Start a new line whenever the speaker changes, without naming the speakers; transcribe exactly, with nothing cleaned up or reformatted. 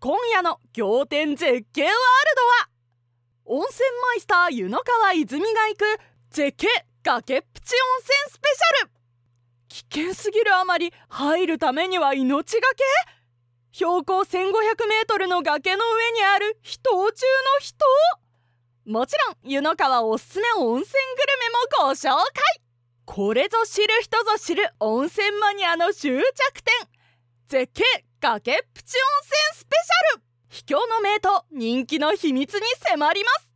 今夜の仰天絶景ワールドは、温泉マイスター湯の川泉が行く絶景崖っぷち温泉スペシャル。危険すぎるあまり入るためには命がけ。標高せんごひゃくメートルの崖の上にある秘湯中の秘湯。もちろん湯の川おすすめ温泉グルメもご紹介。これぞ知る人ぞ知る温泉マニアの終着点、絶景崖っぷち温泉スペシャル。秘境の名湯、人気の秘密に迫ります。